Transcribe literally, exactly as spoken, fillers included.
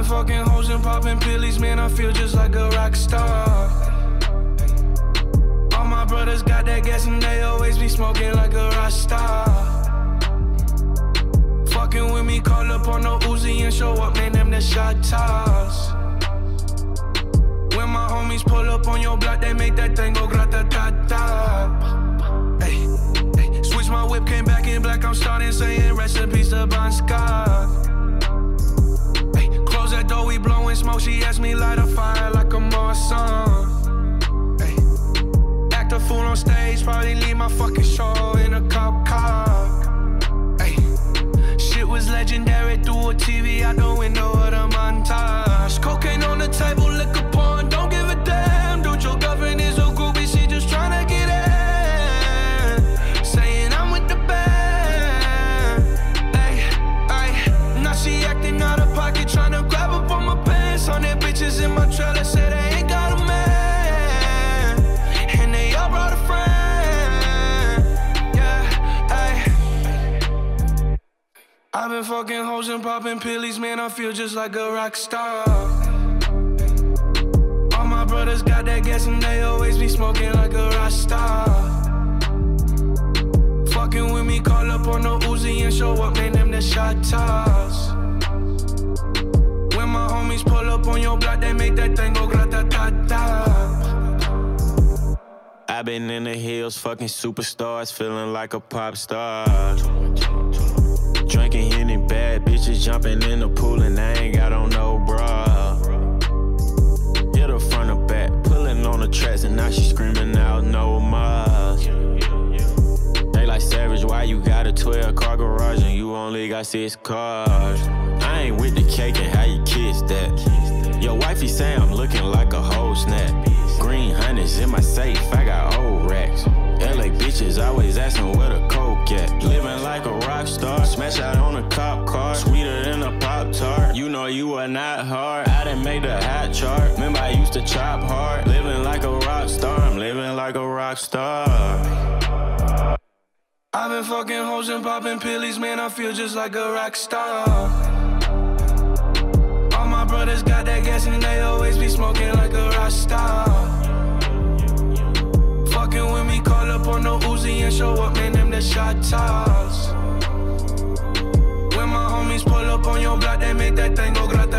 fucking hoes and popping pillies, man, I feel just like a rock star. All my brothers got that gas and they always be smoking like a rock star. Fucking with me, call up on the Uzi and show up, man, them the shot toss. When my homies pull up on your block, they make that thing go grata-ta-ta. Ay, ay. Switch my whip, came back in black, I'm starting saying recipes to Bon Scott. Ay, close that door, we blowing smoke, she asked me light a fire like a Marsan. Ay, act a fool on stage, probably leave my fucking show in a cop car. Ay, shit was legendary through a T V out the window of the montage. Cocaine on the table, liquor porn, don't give a damn. Dude, your girlfriend is a groupie, she just tryna get in. Saying I'm with the band. Ay, ay. Now she acting out of pocket, tryna grab up on my pants. On their bitches in my trailer, say they ain't got a man. And they all brought a friend. Yeah, ay. I've been fucking hoes and popping pillies, man, I feel just like a rock star. All my brothers got that gas and they always be smoking like a rock star. Fucking with me, call up on the Uzi and show up, man, them the shot toss. When my homies pull up on your block, they make that thing go grata-ta-ta. I've been in the hills, fucking superstars, feeling like a pop star. Drinking Henny, bad bitches jumping in the pool and I ain't got on no bra. Hit her front or back, pulling on the tracks and now she screaming out no more. They like Savage, why you got a twelve car garage and you only got six cars? I ain't with the cake and how you kiss that. Your wifey say I'm looking like a whole snap. Green hundreds in my safe, I got old racks. L A bitches always asking where the coke at. Living like a rock star, smash out on a cop car. Sweeter than a Pop-Tart, you know you are not hard. I didn't make the hot chart, remember I used to chop hard. Living like a rock star, I'm living like a rock star. I've been fucking hoes and popping pillies, man, I feel just like a rock star. All my brothers got that gas and they always be smoking like a rock star. Fucking with me, call up on the Uzi and show up, man, them the shot toss. When my homies pull up on your block, they make that thing go grata.